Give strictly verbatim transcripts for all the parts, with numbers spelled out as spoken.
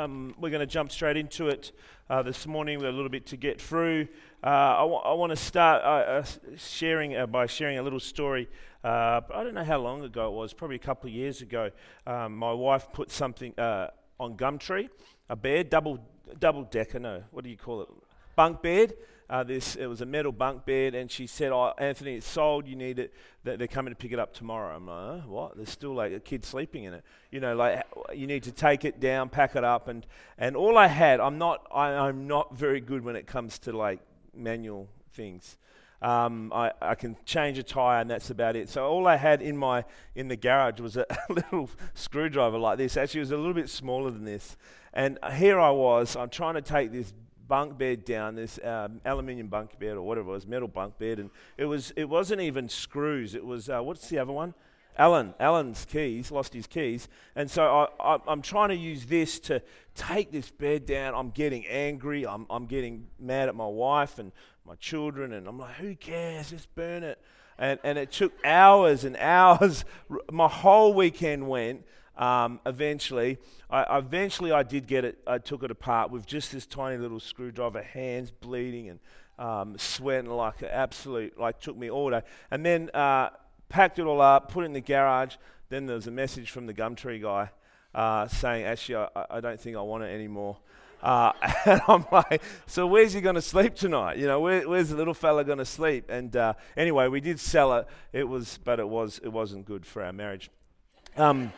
Um, we're going to jump straight into it uh, this morning. We've got a little bit to get through. Uh, I, w- I want to start uh, uh, sharing uh, by sharing a little story. Uh, I don't know how long ago it was, probably a couple of years ago. Um, my wife put something uh, on Gumtree, a bed, double double decker, no, what do you call it? Bunk bed. Uh, this it was a metal bunk bed, and she said, "Oh, Anthony, it's sold. You need it. They're coming to pick it up tomorrow." I'm like, oh, "What? There's still like a kid sleeping in it. You know, like you need to take it down, pack it up, and and all I had. I'm not. I, I'm not very good when it comes to like manual things. Um, I, I can change a tire, and that's about it. So all I had in my in the garage was a, a little screwdriver like this. Actually, it was a little bit smaller than this. And here I was. I'm trying to take this bunk bed down, this um, aluminium bunk bed or whatever it was, metal bunk bed, and it was it wasn't even screws. It was uh, what's the other one? Alan. Alan's keys. Lost his keys, and so I, I, I'm trying to use this to take this bed down. I'm getting angry. I'm I'm getting mad at my wife and my children, and I'm like, who cares? Just burn it. And and it took hours and hours. My whole weekend went. Um, eventually, I eventually I did get it. I took it apart with just this tiny little screwdriver, hands bleeding and um, sweating like an absolute. Like took me all day, and then uh, packed it all up, put it in the garage. Then there was a message from the Gumtree guy uh, saying, "Actually, I, I don't think I want it anymore." Uh, and I'm like, "So where's he going to sleep tonight? You know, where, where's the little fella going to sleep?" And uh, anyway, we did sell it. It was, but it was it wasn't good for our marriage. Um,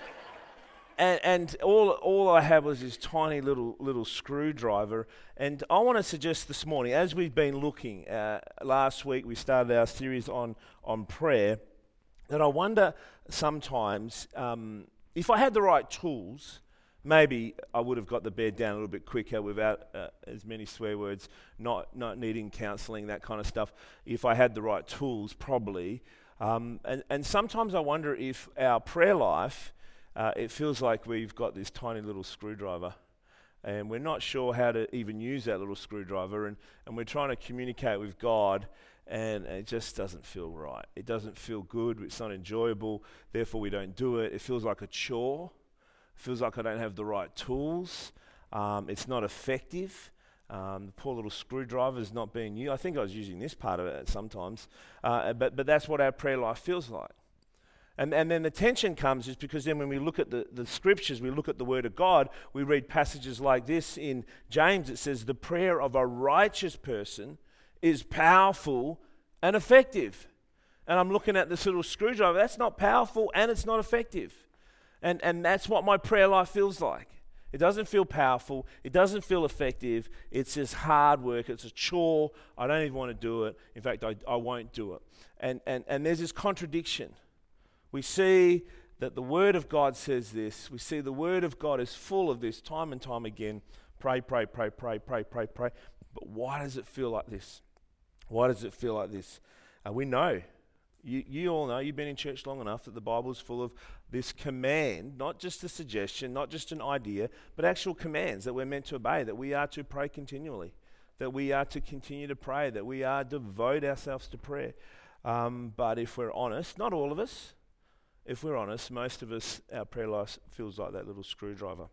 And, and all all I had was this tiny little little screwdriver. And I want to suggest this morning, as we've been looking, uh, last week we started our series on, on prayer, that I wonder sometimes um, if I had the right tools, maybe I would have got the bed down a little bit quicker without uh, as many swear words, not, not needing counselling, that kind of stuff. If I had the right tools, probably. Um, and, and sometimes I wonder if our prayer life, Uh, it feels like we've got this tiny little screwdriver and we're not sure how to even use that little screwdriver, and, and we're trying to communicate with God, and it just doesn't feel right. It doesn't feel good. It's not enjoyable. Therefore, we don't do it. It feels like a chore. It feels like I don't have the right tools. Um, it's not effective. Um, the poor little screwdriver is not being used. I think I was using this part of it sometimes, uh, but, but that's what our prayer life feels like. And, and then the tension comes is because then when we look at the, the scriptures, we look at the Word of God, we read passages like this in James. It says, the prayer of a righteous person is powerful and effective. And I'm looking at this little screwdriver. That's not powerful and it's not effective. And, and that's what my prayer life feels like. It doesn't feel powerful. It doesn't feel effective. It's just hard work. It's a chore. I don't even want to do it. In fact, I, I won't do it. And, and, and there's this contradiction. We see that the Word of God says this. We see the Word of God is full of this time and time again. Pray, pray, pray, pray, pray, pray, pray. But why does it feel like this? Why does it feel like this? Uh, we know. You, you all know, you've been in church long enough, that the Bible is full of this command, not just a suggestion, not just an idea, but actual commands that we're meant to obey, that we are to pray continually, that we are to continue to pray, that we are to devote ourselves to prayer. Um, but if we're honest, not all of us, if we're honest, most of us, our prayer life feels like that little screwdriver.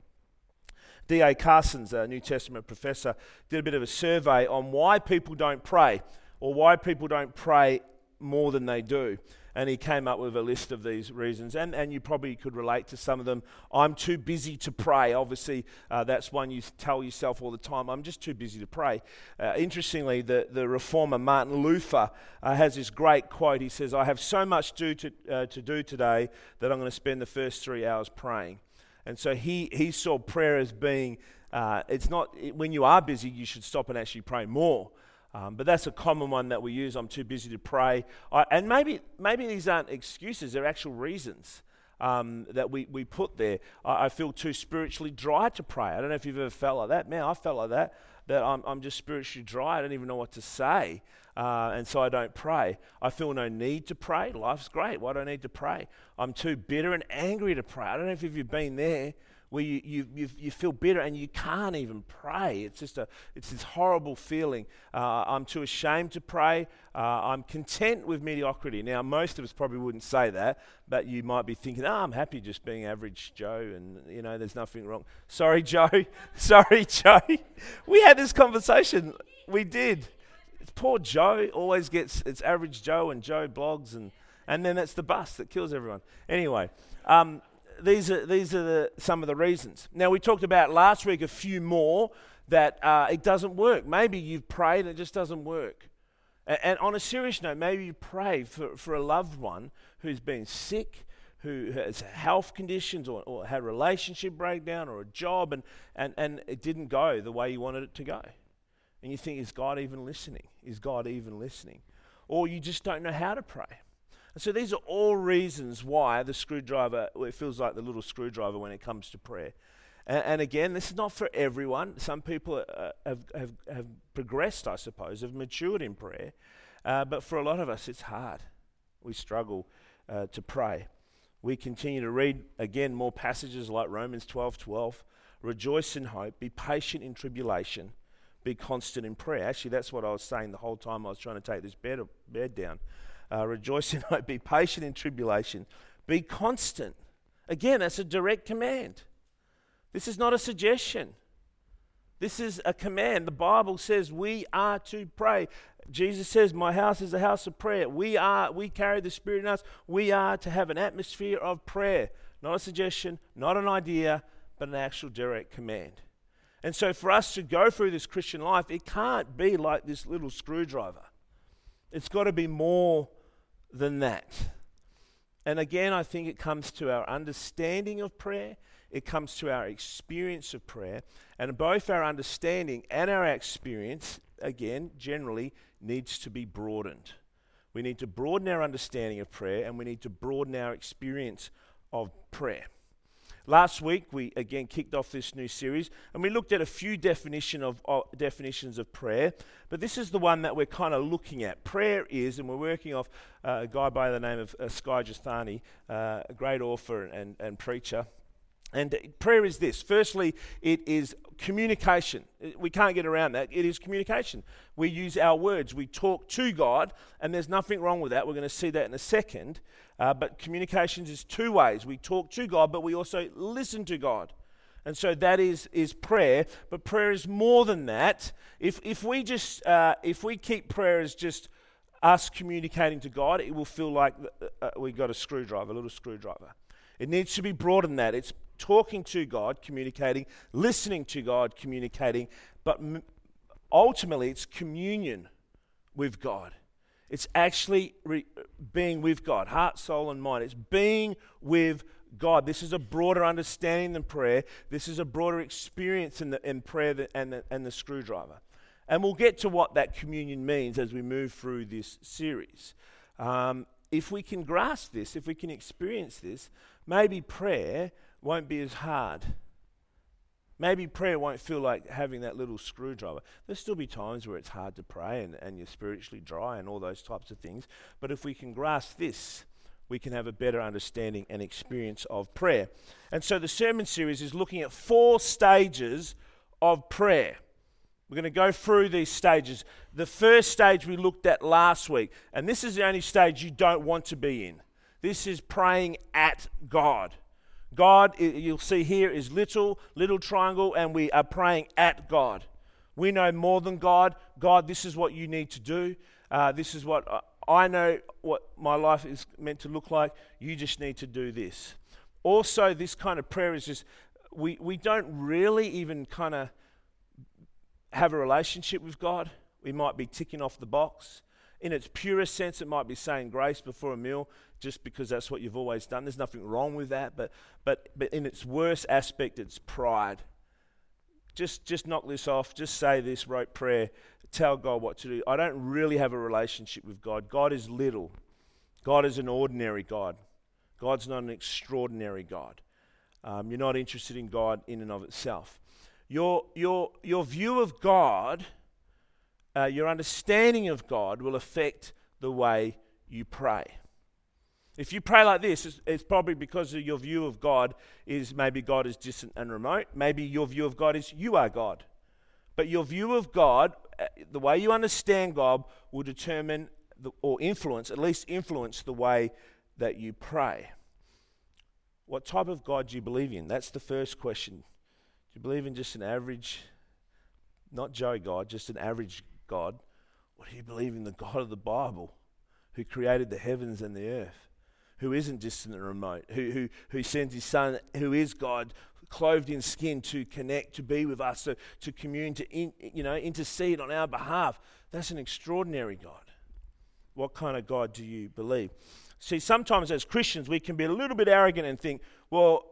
D A Carson's a New Testament professor, did a bit of a survey on why people don't pray, or why people don't pray more than they do. And he came up with a list of these reasons, and, and you probably could relate to some of them. I'm too busy to pray. Obviously, uh, that's one you tell yourself all the time. I'm just too busy to pray. Uh, interestingly, the, the reformer Martin Luther uh, has this great quote. He says, I have so much do to, uh, to do today that I'm going to spend the first three hours praying. And so he, he saw prayer as being, uh, it's not, when you are busy, you should stop and actually pray more. Um, but that's a common one that we use. I'm too busy to pray. I, and maybe maybe these aren't excuses. They're actual reasons um, that we, we put there. I, I feel too spiritually dry to pray. I don't know if you've ever felt like that. Man, I felt like that, that I'm, I'm just spiritually dry. I don't even know what to say. Uh, and so I don't pray. I feel no need to pray. Life's great. Why do I need to pray? I'm too bitter and angry to pray. I don't know if you've been there, where you, you, you, you feel bitter and you can't even pray. It's just a, it's this horrible feeling. Uh, I'm too ashamed to pray. Uh, I'm content with mediocrity. Now, most of us probably wouldn't say that, but you might be thinking, oh, I'm happy just being average Joe and, you know, there's nothing wrong. Sorry, Joe. Sorry, Joe. We had this conversation. We did. Poor Joe always gets, it's average Joe and Joe blogs, and, and then it's the bus that kills everyone. Anyway, um, These are these are the, some of the reasons. Now, we talked about last week a few more that uh, it doesn't work. Maybe you've prayed and it just doesn't work. And, and on a serious note, maybe you pray for, for a loved one who's been sick, who has health conditions or, or had a relationship breakdown or a job, and, and, and it didn't go the way you wanted it to go. And you think, is God even listening? Is God even listening? Or you just don't know how to pray. And so these are all reasons why the screwdriver, well, it feels like the little screwdriver when it comes to prayer. And, and again, this is not for everyone. Some people uh, have, have, have progressed, I suppose, have matured in prayer. Uh, but for a lot of us, it's hard. We struggle uh, to pray. We continue to read, again, more passages like Romans twelve twelve. Rejoice in hope, be patient in tribulation, be constant in prayer. Actually, that's what I was saying the whole time I was trying to take this bed, bed down. Uh, rejoice in hope, be patient in tribulation, be constant. Again, that's a direct command. This is not a suggestion. This is a command. The Bible says we are to pray. Jesus says, my house is a house of prayer. We are, we carry the Spirit in us. We are to have an atmosphere of prayer. Not a suggestion, not an idea, but an actual direct command. And so for us to go through this Christian life, it can't be like this little screwdriver. It's got to be more than that. And again, I think it comes to our understanding of prayer. It comes to our experience of prayer. And both our understanding and our experience, again, generally, needs to be broadened. We need to broaden our understanding of prayer, and we need to broaden our experience of prayer. Last week, we again kicked off this new series, and we looked at a few definition of, uh, definitions of prayer, but this is the one that we're kind of looking at. Prayer is, and we're working off uh, a guy by the name of uh, Skye Jethani, uh, a great author and, and preacher. And prayer is this. Firstly, it is communication. We can't get around that. It is communication. We use our words. We talk to God, and there's nothing wrong with that. We're going to see that in a second. Uh, but communications is two ways. We talk to God, but we also listen to God. And so that is is prayer. But prayer is more than that. If if we just uh, if we keep prayer as just us communicating to God, it will feel like uh, we got a screwdriver, a little screwdriver. It needs to be broader than that. It's talking to God, communicating, listening to God, communicating, but m- ultimately it's communion with God. It's actually re- being with God, heart, soul, and mind. It's being with God. This is a broader understanding than prayer. This is a broader experience in, the, in prayer than, and, the, and the screwdriver. And we'll get to what that communion means as we move through this series. Um, if we can grasp this, if we can experience this, maybe prayer won't be as hard. Maybe prayer won't feel like having that little screwdriver. There'll still be times where it's hard to pray and, and you're spiritually dry and all those types of things. But if we can grasp this, we can have a better understanding and experience of prayer. And so the sermon series is looking at four stages of prayer. We're going to go through these stages. The first stage we looked at last week, and this is the only stage you don't want to be in. This is praying at God. God, you'll see here, is little, little triangle, and we are praying at God. We know more than God. God, this is what you need to do. Uh, this is what uh, I know what my life is meant to look like. You just need to do this. Also, this kind of prayer is just, we, we don't really even kind of have a relationship with God. We might be ticking off the box. In its purest sense, it might be saying grace before a meal just because that's what you've always done. There's nothing wrong with that, but but but in its worst aspect, it's pride. Just just knock this off. Just say this rote prayer. Tell God what to do. I don't really have a relationship with God. God is little. God is an ordinary God. God's not an extraordinary God. Um, you're not interested in God in and of itself. Your your your view of God, uh, your understanding of God will affect the way you pray. If you pray like this, it's, it's probably because of your view of God is maybe God is distant and remote. Maybe your view of God is you are God. But your view of God, the way you understand God, will determine the, or influence, at least influence the way that you pray. What type of God do you believe in? That's the first question. Do you believe in just an average, not Joe God, just an average God? Or do you believe in the God of the Bible, who created the heavens and the earth, who isn't distant and remote, who, who, who sends his Son, who is God, clothed in skin to connect, to be with us, to, to commune, to in, you know, intercede on our behalf? That's an extraordinary God. What kind of God do you believe? See, sometimes as Christians, we can be a little bit arrogant and think, well,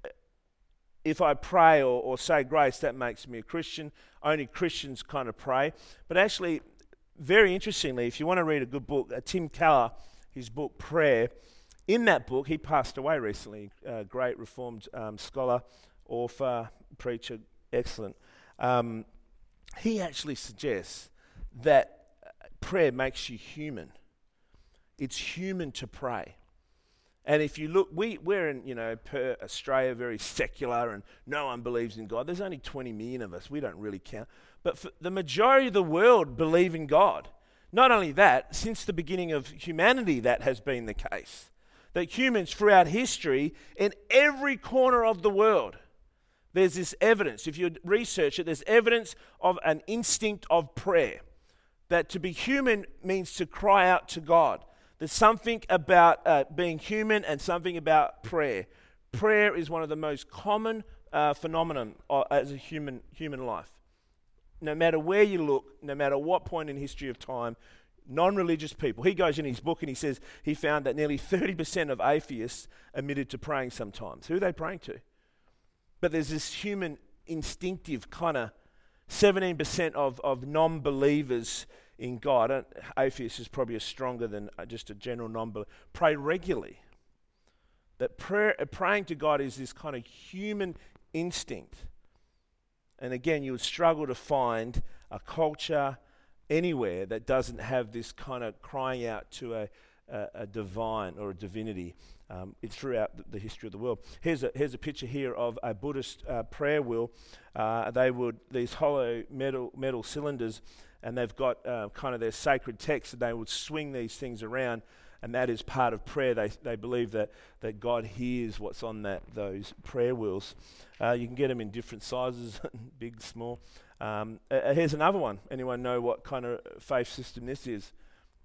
if I pray or, or say grace, that makes me a Christian. Only Christians kind of pray. But actually, very interestingly, if you want to read a good book, uh, Tim Keller, his book Prayer, in that book, he passed away recently, a great Reformed um, scholar, author, preacher, excellent. Um, he actually suggests that prayer makes you human. It's human to pray. And if you look, we, we're in, you know, per Australia, very secular and no one believes in God. There's only twenty million of us. We don't really count. But for the majority of the world believe in God. Not only that, since the beginning of humanity, that has been the case. That humans throughout history, in every corner of the world, there's this evidence. If you research it, there's evidence of an instinct of prayer. That to be human means to cry out to God. There's something about uh, being human and something about prayer. Prayer is one of the most common uh, phenomenon uh, as a human human life. No matter where you look, no matter what point in history of time, non-religious people, he goes in his book and he says he found that nearly thirty percent of atheists admitted to praying sometimes. Who are they praying to? But there's this human instinctive kind of seventeen percent of, of non-believers in God. Atheists is probably stronger than just a general non-believer. Pray regularly. That prayer, praying to God is this kind of human instinct. And again, you would struggle to find a culture anywhere that doesn't have this kind of crying out to a, a, a divine or a divinity. Um, it's throughout the, the history of the world. Here's a here's a picture here of a Buddhist uh, prayer wheel. Uh, they would these hollow metal metal cylinders, and they've got uh, kind of their sacred text, and they would swing these things around, and that is part of prayer. They they believe that that God hears what's on that those prayer wheels. Uh, you can get them in different sizes, big, small. Um, uh, here's another one. Anyone know what kind of faith system this is?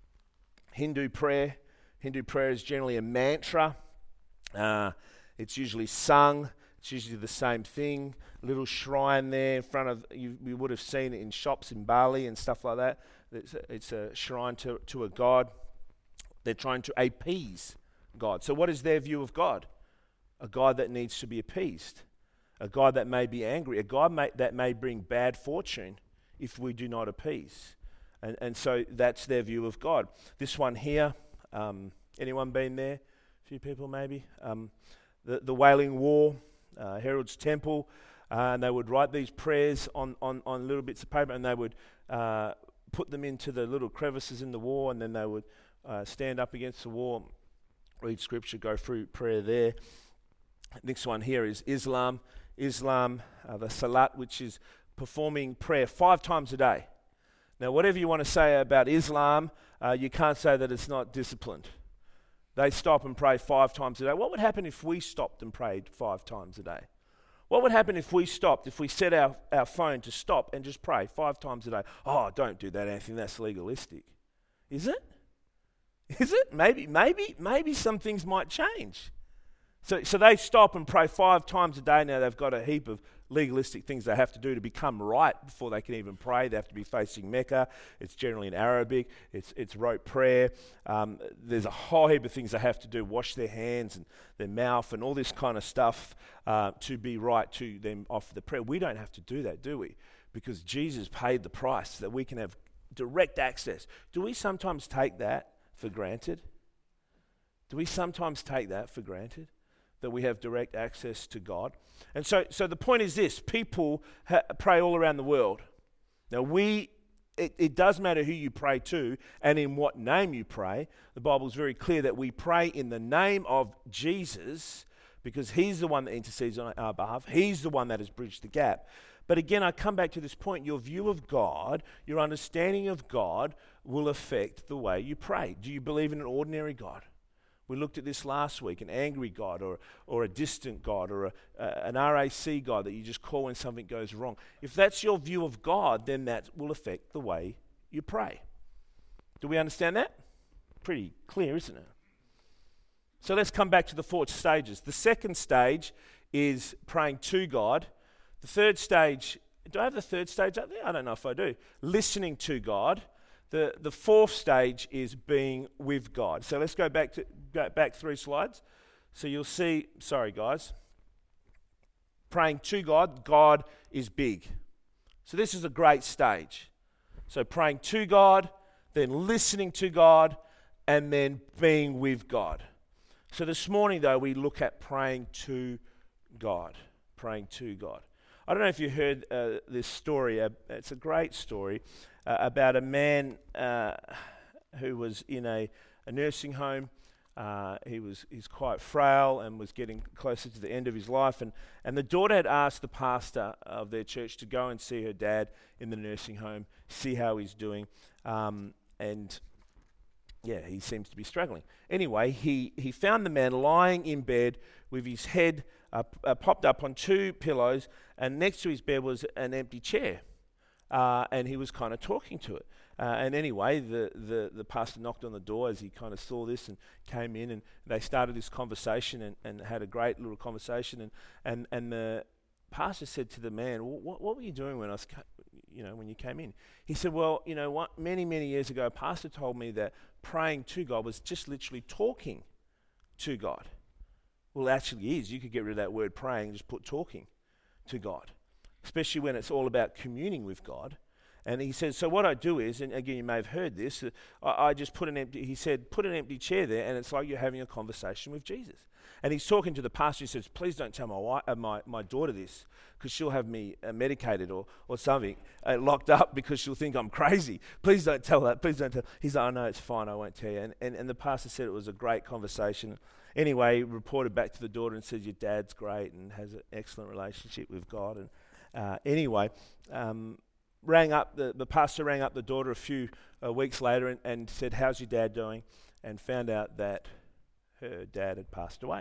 Hindu prayer. Hindu prayer is generally a mantra. Uh, it's usually sung. It's usually the same thing. A little shrine there in front of, you, you would have seen it in shops in Bali and stuff like that. It's a, it's a shrine to, to a god. They're trying to appease God. So what is their view of God? A God that needs to be appeased. A God that may be angry. A God may, that may bring bad fortune if we do not appease. And, and so that's their view of God. This one here, um, anyone been there? A few people maybe. Um, the, the Wailing Wall, uh, Herod's Temple, uh, and they would write these prayers on, on, on little bits of paper, and they would uh, put them into the little crevices in the wall, and then they would uh, stand up against the wall, read scripture, go through prayer there. Next one here is Islam. Islam, uh, the Salat, which is performing prayer five times a day. Now, whatever you want to say about Islam, uh, you can't say that it's not disciplined. They stop and pray five times a day. What would happen if we stopped and prayed five times a day? What would happen if we stopped, if we set our, our phone to stop and just pray five times a day? Oh, don't do that, Anthony, that's legalistic. Is it? Is it? Maybe, maybe, maybe some things might change. So, so they stop and pray five times a day. Now they've got a heap of legalistic things they have to do to become right before they can even pray. They have to be facing Mecca. It's generally in Arabic. It's it's rote prayer. Um, there's a whole heap of things they have to do. Wash their hands and their mouth and all this kind of stuff uh, to be right to them offer the prayer. We don't have to do that, do we? Because Jesus paid the price so that we can have direct access. Do we sometimes take that for granted? Do we sometimes take that for granted? That we have direct access to God. And so so the point is this, people ha- pray all around the world. Now we it, it does matter who you pray to and in what name you pray. The Bible's very clear that we pray in the name of Jesus because he's the one that intercedes on our behalf. He's the one that has bridged the gap. But again, I come back to this point. Your view of God, your understanding of God will affect the way you pray. Do you believe in an ordinary God? We looked at this last week, an angry God or, or a distant God or a, uh, an R A C God that you just call when something goes wrong. If that's your view of God, then that will affect the way you pray. Do we understand that? Pretty clear, isn't it? So let's come back to the four stages. The second stage is praying to God. The third stage, do I have the third stage up there? I don't know if I do. Listening to God. The, the fourth stage is being with God. So let's go back to go back three slides. So you'll see, sorry guys, praying to God, God is big. So this is a great stage. So praying to God, then listening to God, and then being with God. So this morning though, we look at praying to God. Praying to God. I don't know if you heard uh, this story. Uh, it's a great story uh, about a man uh, who was in a, a nursing home. Uh, he was he's quite frail and was getting closer to the end of his life. And, and the daughter had asked the pastor of their church to go and see her dad in the nursing home, see how he's doing. Um, and yeah, he seems to be struggling. Anyway, he, he found the man lying in bed with his head uh, uh, popped up on two pillows, and next to his bed was an empty chair. Uh, and he was kind of talking to it. Uh, and anyway, the, the, the pastor knocked on the door as he kind of saw this and came in, and they started this conversation and, and had a great little conversation. And, and, and the pastor said to the man, well, what, what were you doing when I was, ca- you know, when you came in? He said, well, you know, what, many, many years ago, a pastor told me that praying to God was just literally talking to God. Well, it actually is. You could get rid of that word praying and just put talking to God, especially when it's all about communing with God. And he said, so what I do is, and again, you may have heard this, uh, I, I just put an empty, he said, put an empty chair there, and it's like you're having a conversation with Jesus. And he's talking to the pastor. He says, please don't tell my wife, uh, my, my daughter this, because she'll have me uh, medicated or, or something, uh, locked up because she'll think I'm crazy. Please don't tell that. Please don't tell. He's like, oh, no, it's fine. I won't tell you. And, and, and the pastor said it was a great conversation. Anyway, he reported back to the daughter and said, your dad's great and has an excellent relationship with God. And uh, anyway, um, rang up the, the pastor rang up the daughter a few uh, weeks later and, and said, how's your dad doing? And found out that her dad had passed away.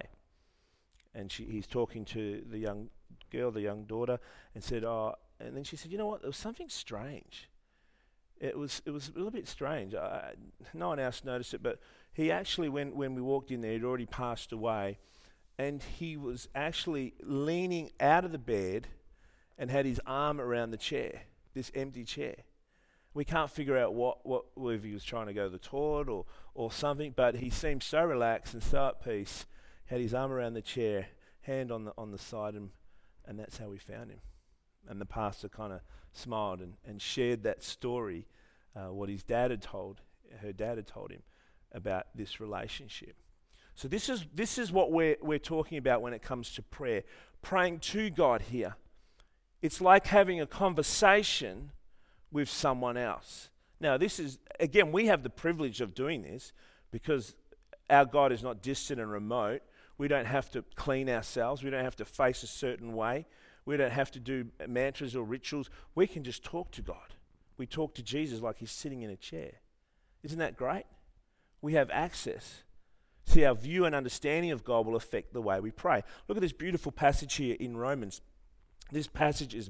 And she, he's talking to the young girl, the young daughter, and said, oh, and then she said, you know what, there was something strange. It was it was a little bit strange. I, no one else noticed it, but he actually, when, when we walked in there, he'd already passed away, and he was actually leaning out of the bed and had his arm around the chair, this empty chair. We can't figure out what, what whether he was trying to go to the toilet or, or something, but he seemed so relaxed and so at peace, had his arm around the chair, hand on the on the side, and, and that's how we found him. And the pastor kind of smiled and, and shared that story, uh, what his dad had told, her dad had told him about this relationship. So this is this is what we're we're talking about when it comes to prayer, praying to God here. It's like having a conversation with someone else. Now, this is, again, we have the privilege of doing this because our God is not distant and remote. We don't have to clean ourselves. We don't have to face a certain way. We don't have to do mantras or rituals. We can just talk to God. We talk to Jesus like he's sitting in a chair. Isn't that great? We have access. See, our view and understanding of God will affect the way we pray. Look at this beautiful passage here in Romans. This passage is,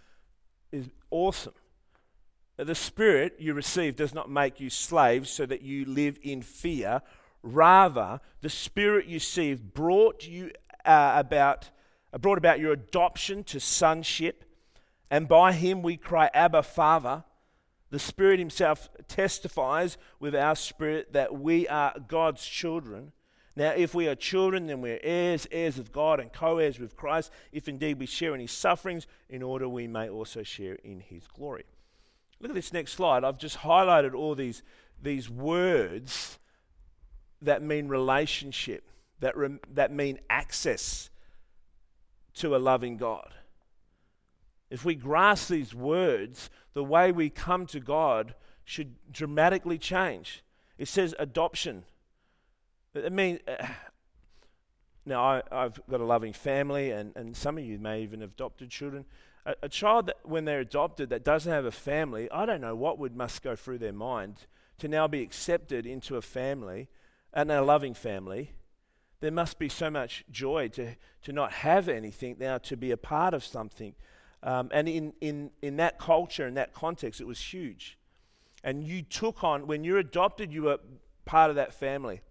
is awesome. The Spirit you receive does not make you slaves so that you live in fear. Rather, the Spirit you received brought you uh, about uh, brought about your adoption to sonship, and by Him we cry, Abba, Father. The Spirit Himself testifies with our spirit that we are God's children. Now, if we are children, then we're heirs, heirs of God, and co-heirs with Christ, if indeed we share in His sufferings, in order we may also share in His glory. Look at this next slide. I've just highlighted all these, these words that mean relationship, that, re- that mean access to a loving God. If we grasp these words, the way we come to God should dramatically change. It says adoption. It means, uh, now I, I've got a loving family, and, and some of you may even have adopted children. A, a child that, when they're adopted, that doesn't have a family, I don't know what would must go through their mind to now be accepted into a family, and a loving family. There must be so much joy to, to not have anything, now to be a part of something. Um, and in, in, in that culture, in that context, it was huge. And you took on, when you're adopted, you were part of that family.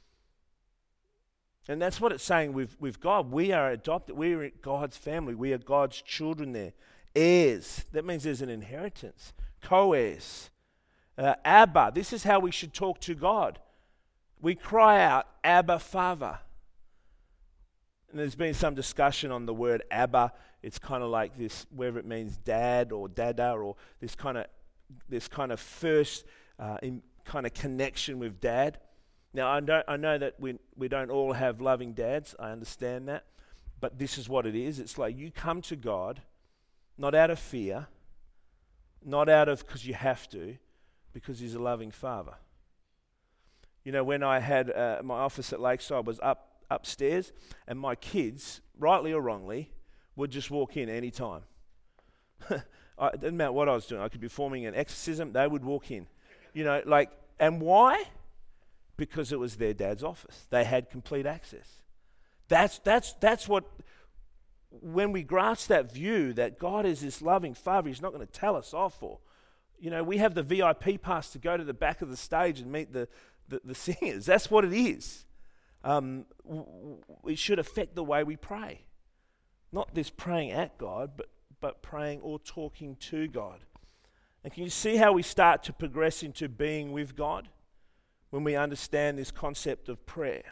And that's what it's saying with, with God. We are adopted. We are God's family. We are God's children there. Heirs. That means there's an inheritance. Co-heirs. Uh, Abba. This is how we should talk to God. We cry out, Abba, Father. And there's been some discussion on the word Abba. It's kind of like this, whether it means dad or dada, or this kind of this kind of first uh, in, kind of connection with dad. Now, I, don't, I know that we, we don't all have loving dads. I understand that. But this is what it is. It's like you come to God, not out of fear, not out of because you have to, because he's a loving father. You know, when I had uh, my office at Lakeside was up upstairs, and my kids, rightly or wrongly, would just walk in any time. It didn't matter what I was doing. I could be performing an exorcism. They would walk in. You know, like, and why? Because it was their dad's office. They had complete access. That's that's that's what, when we grasp that view that God is this loving Father, he's not going to tell us off for. You know, we have the V I P pass to go to the back of the stage and meet the, the, the singers. That's what it is. Um, w- w- it should affect the way we pray. Not this praying at God, but but praying or talking to God. And can you see how we start to progress into being with God when we understand this concept of prayer?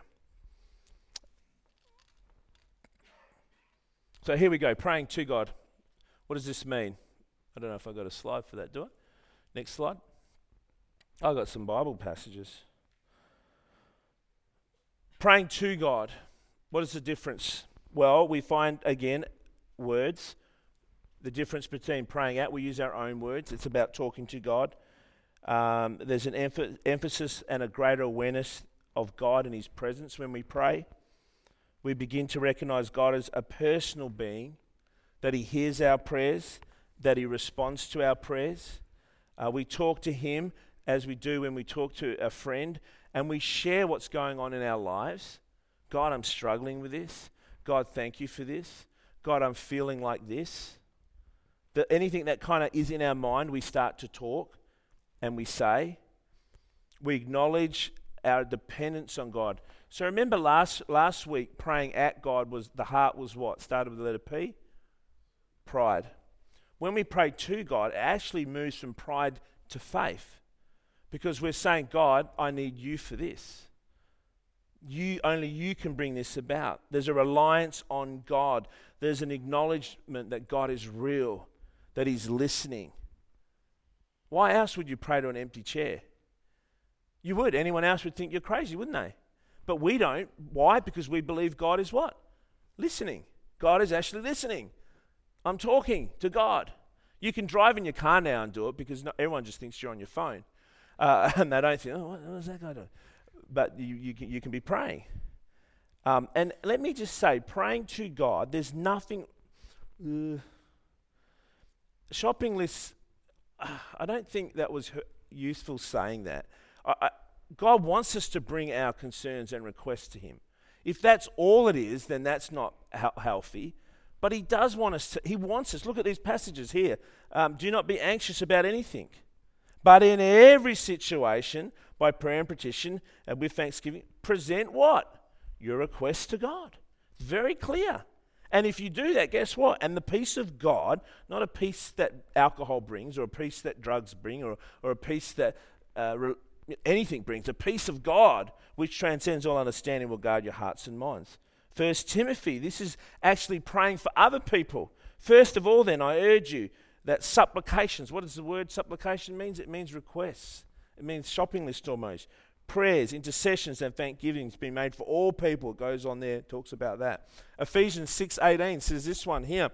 So here we go, praying to God. What does this mean? I don't know if I've got a slide for that, do I? Next slide. I've got some Bible passages. Praying to God. What is the difference? Well, we find, again, words. The difference between praying out, we use our own words. It's about talking to God. Um, there's an emph- emphasis and a greater awareness of God and his presence when we pray. We begin to recognize God as a personal being, that he hears our prayers, that he responds to our prayers. Uh, we talk to him as we do when we talk to a friend, and we share what's going on in our lives. God, I'm struggling with this. God, thank you for this. God, I'm feeling like this. That anything that kind of is in our mind, we start to talk and we say. We acknowledge our dependence on God. So remember last last week, praying at God was, the heart was what? Started with the letter P? Pride. When we pray to God, it actually moves from pride to faith. Because we're saying, God, I need you for this. You, only you can bring this about. There's a reliance on God. There's an acknowledgement that God is real, that he's listening. Why else would you pray to an empty chair? You would. Anyone else would think you're crazy, wouldn't they? But we don't. Why? Because we believe God is what? Listening. God is actually listening. I'm talking to God. You can drive in your car now and do it because not everyone just thinks you're on your phone. Uh, and they don't think, oh, what, what's that guy doing? But you, you, can, you can be praying. Um, and let me just say, praying to God, there's nothing... Uh, shopping lists, uh, I don't think that was useful saying that. I, I, God wants us to bring our concerns and requests to him. If that's all it is, then that's not he- healthy. But he does want us to, he wants us, look at these passages here. Um, do not be anxious about anything. But in every situation, by prayer and petition, and with thanksgiving, present what? Your requests to God. It's very clear. And if you do that, guess what? And the peace of God, not a peace that alcohol brings, or a peace that drugs bring, or, or a peace that uh, re- anything brings, a peace of God, which transcends all understanding, will guard your hearts and minds. First Timothy, this is actually praying for other people. First of all, then, I urge you that supplications, what does the word supplication mean? It means requests. It means shopping list almost. Prayers, intercessions, and thanksgivings be made for all people. It goes on there, talks about that. Ephesians six eighteen says this one here.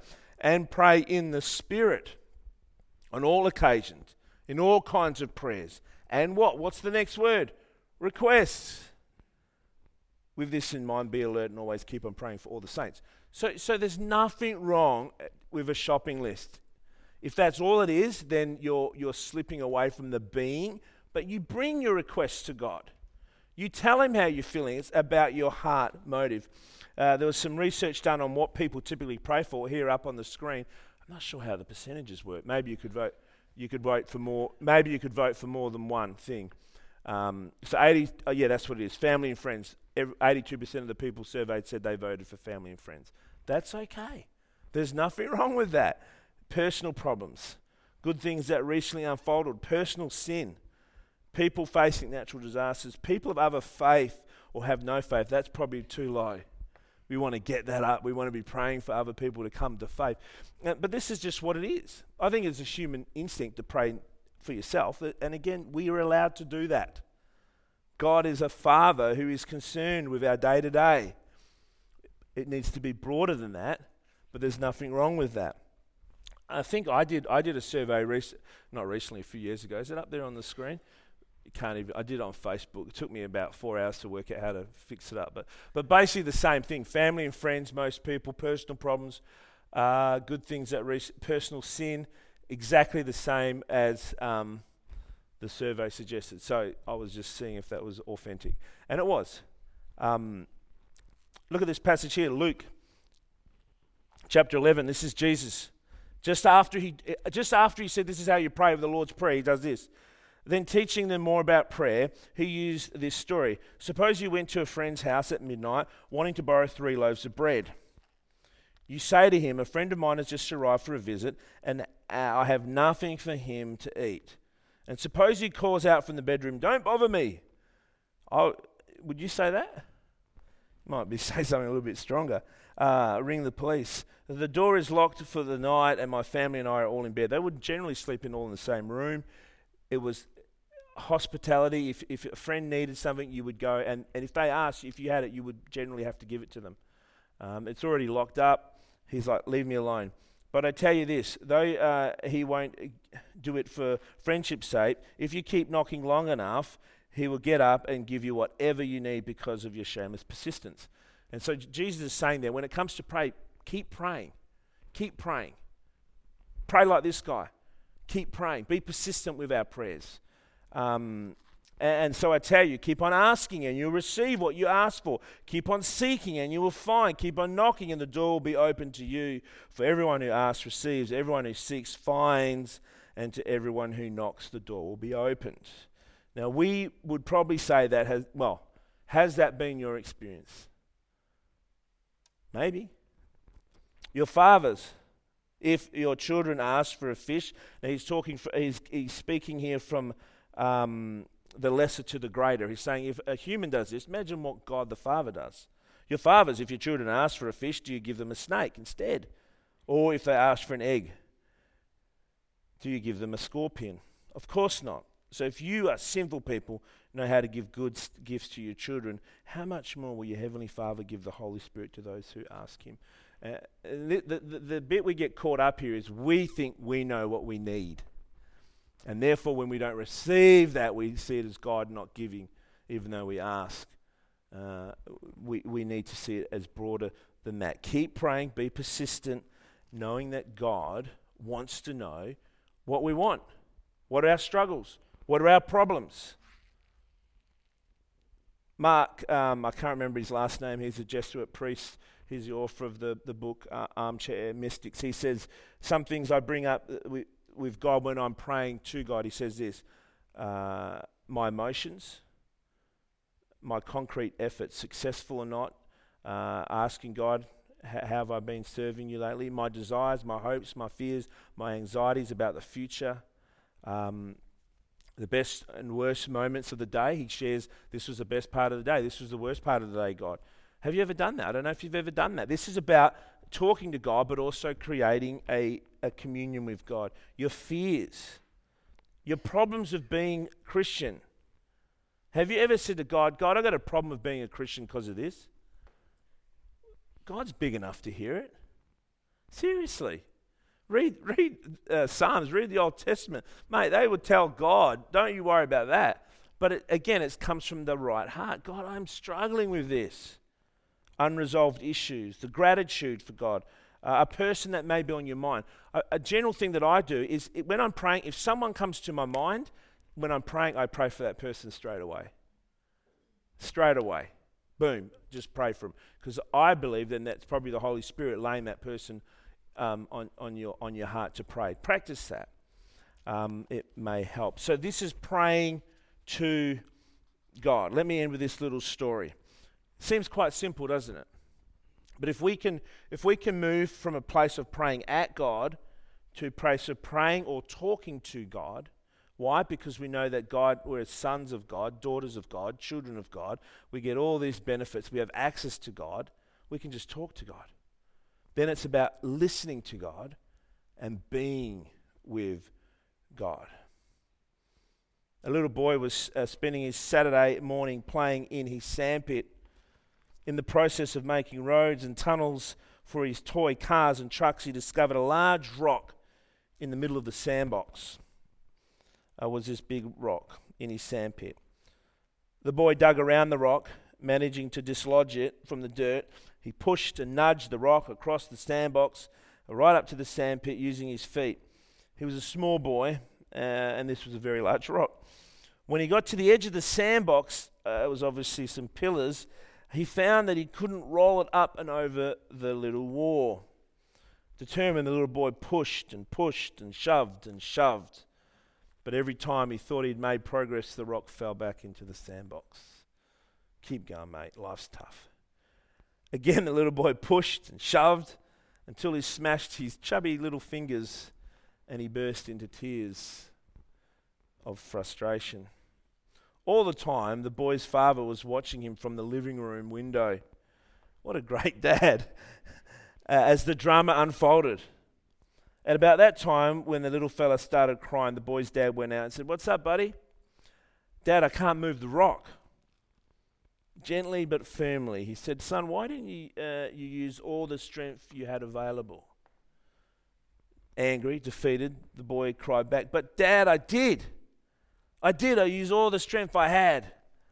and pray in the Spirit on all occasions, in all kinds of prayers. And what? What's the next word? Requests. With this in mind, be alert and always keep on praying for all the saints. So, so there's nothing wrong with a shopping list. If that's all it is, then you're you're slipping away from the being. But you bring your requests to God. You tell him how you're feeling. It's about your heart motive. Uh, there was some research done on what people typically pray for here up on the screen. I'm not sure how the percentages work. Maybe you could vote. You could vote for more. Maybe you could vote for more than one thing. Um, so eighty. Oh yeah, that's what it is. Family and friends. Every, eighty-two percent of the people surveyed said they voted for family and friends. That's okay. There's nothing wrong with that. Personal problems, good things that recently unfolded, personal sin, people facing natural disasters, people of other faith or have no faith. That's probably too low. We want to get that up. We want to be praying for other people to come to faith. Uh, but this is just what it is. I think it's a human instinct to pray for yourself. And again, we are allowed to do that. God is a father who is concerned with our day-to-day. It needs to be broader than that, but there's nothing wrong with that. I think I did I did a survey, rec- not recently, a few years ago. Is it up there on the screen? You can't even, I did it on Facebook. It took me about four hours to work out how to fix it up. But but basically the same thing. Family and friends, most people, personal problems, uh, good things that re- personal sin, exactly the same as um, the survey suggested. So I was just seeing if that was authentic. And it was. Um, look at this passage here, Luke chapter eleven. This is Jesus. Just after he just after he said this is how you pray with the Lord's Prayer, he does this. Then teaching them more about prayer, he used this story. Suppose you went to a friend's house at midnight, wanting to borrow three loaves of bread. You say to him, a friend of mine has just arrived for a visit, and I have nothing for him to eat. And suppose he calls out from the bedroom, don't bother me. Oh, would you say that? Might be say something a little bit stronger. Uh, ring the police. The door is locked for the night and my family and I are all in bed. They would generally sleep in all in the same room. It was hospitality. If if a friend needed something, you would go, and, and if they asked you if you had it, you would generally have to give it to them. Um, it's already locked up. He's like, leave me alone. But I tell you this, though uh, he won't do it for friendship's sake, if you keep knocking long enough, he will get up and give you whatever you need because of your shameless persistence. And so Jesus is saying there, when it comes to pray, keep praying. Keep praying. Pray like this guy. Keep praying. Be persistent with our prayers. Um, and, and so I tell you, keep on asking and you'll receive what you ask for. Keep on seeking and you will find. Keep on knocking and the door will be open to you. For everyone who asks receives. Everyone who seeks finds. And to everyone who knocks, the door will be opened. Now we would probably say that has, well, has that been your experience? Maybe. Your fathers, if your children ask for a fish, now he's talking, for, he's, he's speaking here from um, the lesser to the greater. He's saying if a human does this, imagine what God the Father does. Your fathers, if your children ask for a fish, do you give them a snake instead? Or if they ask for an egg, do you give them a scorpion? Of course not. So if you are sinful people, know how to give good gifts to your children, how much more will your Heavenly Father give the Holy Spirit to those who ask Him? Uh, the, the, the bit we get caught up here is we think we know what we need. And therefore, when we don't receive that, we see it as God not giving, even though we ask. Uh, we, we need to see it as broader than that. Keep praying, be persistent, knowing that God wants to know what we want. What are our struggles? What are our problems? Mark, um, I can't remember his last name, he's a Jesuit priest. He's the author of the, the book uh, Armchair Mystics. He says, some things I bring up with, with God when I'm praying to God. He says this, uh, my emotions, my concrete efforts, successful or not, uh, asking God, how have I been serving you lately? My desires, my hopes, my fears, my anxieties about the future, um, the best and worst moments of the day. He shares, this was the best part of the day, this was the worst part of the day, God. Have you ever done that? I don't know if you've ever done that. This is about talking to God, but also creating a, a communion with God. Your fears, your problems of being Christian. Have you ever said to God, God, I've got a problem with being a Christian because of this? God's big enough to hear it. Seriously. Read, read uh, Psalms, read the Old Testament. Mate, they would tell God, don't you worry about that. But it, again, it comes from the right heart. God, I'm struggling with this. Unresolved issues, the gratitude for God, uh, a person that may be on your mind. A, a general thing that I do is it, when I'm praying, if someone comes to my mind, when I'm praying, I pray for that person straight away. Straight away. Boom, just pray for them. Because I believe then that's probably the Holy Spirit laying that person um, on, on, your, on your heart to pray. Practice that. Um, it may help. So this is praying to God. Let me end with this little story. Seems quite simple, doesn't it? But if we can if we can move from a place of praying at God to a place of praying or talking to God, why? Because we know that God, we're sons of God, daughters of God, children of God. We get all these benefits. We have access to God. We can just talk to God. Then it's about listening to God and being with God. A little boy was uh, spending his Saturday morning playing in his sandpit. In the process of making roads and tunnels for his toy cars and trucks, he discovered a large rock in the middle of the sandbox. Uh, was this big rock in his sandpit. The boy dug around the rock, managing to dislodge it from the dirt. He pushed and nudged the rock across the sandbox, right up to the sandpit using his feet. He was a small boy, uh, and this was a very large rock. When he got to the edge of the sandbox, uh, it was obviously some pillars, he found that he couldn't roll it up and over the little wall. Determined, the little boy pushed and pushed and shoved and shoved. But every time he thought he'd made progress, the rock fell back into the sandbox. Keep going, mate. Life's tough. Again, the little boy pushed and shoved until he smashed his chubby little fingers and he burst into tears of frustration. All the time, the boy's father was watching him from the living room window. What a great dad. uh, as the drama unfolded. At about that time, when the little fella started crying, the boy's dad went out and said, "What's up, buddy?" "Dad, I can't move the rock." Gently but firmly, he said, "Son, why didn't you, uh, you use all the strength you had available?" Angry, defeated, the boy cried back, "But Dad, I did. I did. I used all the strength I had."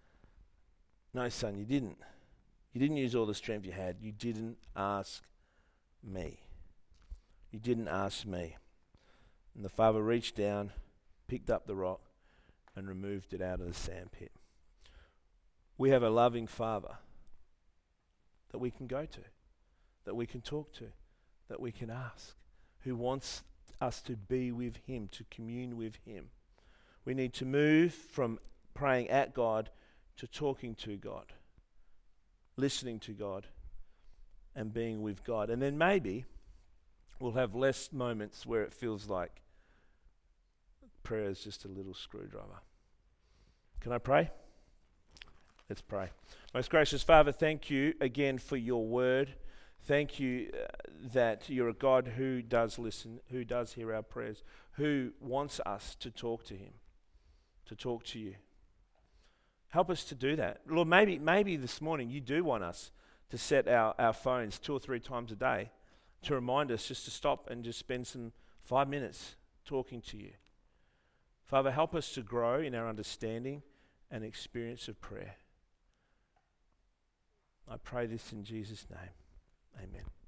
"No, son, you didn't. You didn't use all the strength you had. You didn't ask me. You didn't ask me." And the father reached down, picked up the rock, and removed it out of the sandpit. We have a loving Father that we can go to, that we can talk to, that we can ask, who wants us to be with Him, to commune with Him. We need to move from praying at God to talking to God, listening to God, and being with God. And then maybe we'll have less moments where it feels like prayer is just a little screwdriver. Can I pray? Let's pray. Most gracious Father, thank you again for your word. Thank you uh, that you're a God who does listen, who does hear our prayers, who wants us to talk to Him, to talk to you. Help us to do that. Lord, maybe maybe this morning you do want us to set our, our phones two or three times a day to remind us just to stop and just spend some five minutes talking to you. Father, help us to grow in our understanding and experience of prayer. I pray this in Jesus' name. Amen.